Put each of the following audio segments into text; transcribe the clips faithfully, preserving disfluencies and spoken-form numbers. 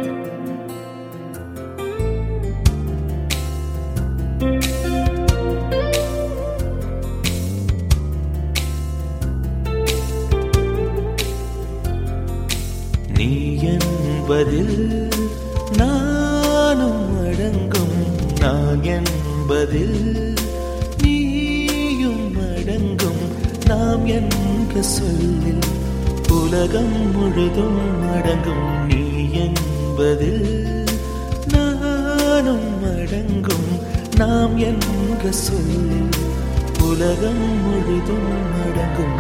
நீ என்பதில் நானும் அடங்கும், நான் என்பதில் நீயும் அடங்கும். நாம் என்ற சொல்லில் உலகம் முழுதும் அடங்கும். நீ என்பதில் நானும் அடங்கும், நாம் என்ற சொல்லில் உலகம் முழுதும் அடங்கும்.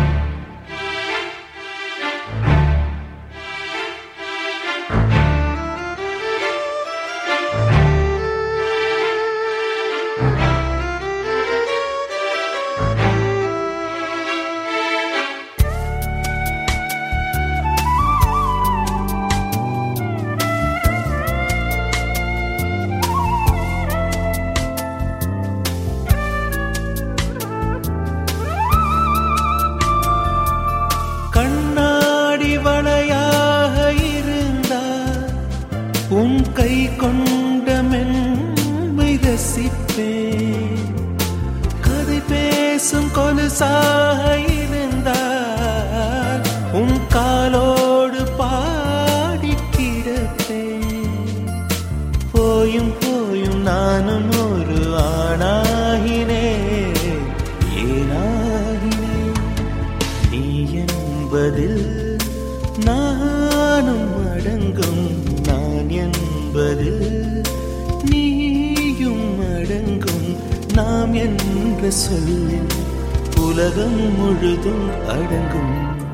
கண்ணாடி வளையாக இருந்தால் உன் கை கொண்ட மென்மை ரசிப்பேன். கதை பேசும் கொலுசாக இருந்தால் உன் காலோடு பாடி கிடப்பேன். போயும் போயும் நானும் ஒரு ஆணாகினேன், ஏனாகினேன். நீ என்பதில் நானும் அடங்கும், நான் என்பதில் நீயும் அடங்கும். நாம் என்ற சொல்லில் உலகம் முழுதும் அடங்கும்.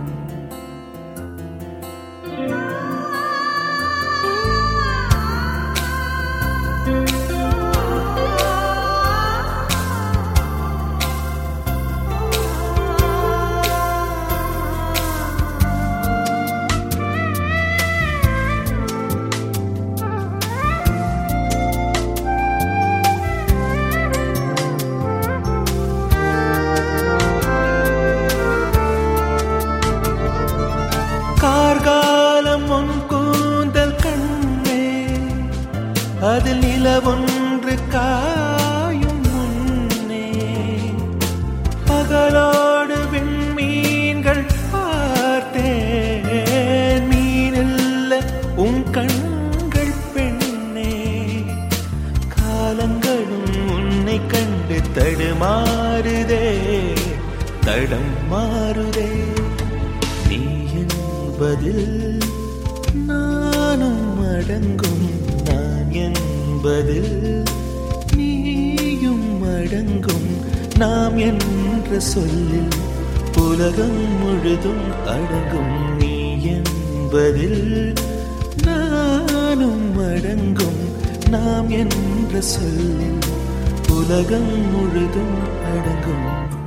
கார்காலம் உன் கூந்தல் கண்ணே, அதில் நிலவொன்று காயும் முன்னே. பகலோடு விண்மீன்கள் பார்த்தேன், மீனில்ல உன் கண்கள் பெண்ணே. காலங்களும் உன்னை கண்டு தடுமாறுதே, தடம் மாறுதே. நீ என்பதில் நானும் அடங்கும், நான் என்பதில் நீயும் அடங்கும். நாம் என்ற சொல்லில் உலகம் முழுதும் அடங்கும். நீ என்பதில் நானும் அடங்கும், நாம் என்ற சொல்லில் உலகம் முழுதும் அடங்கும்.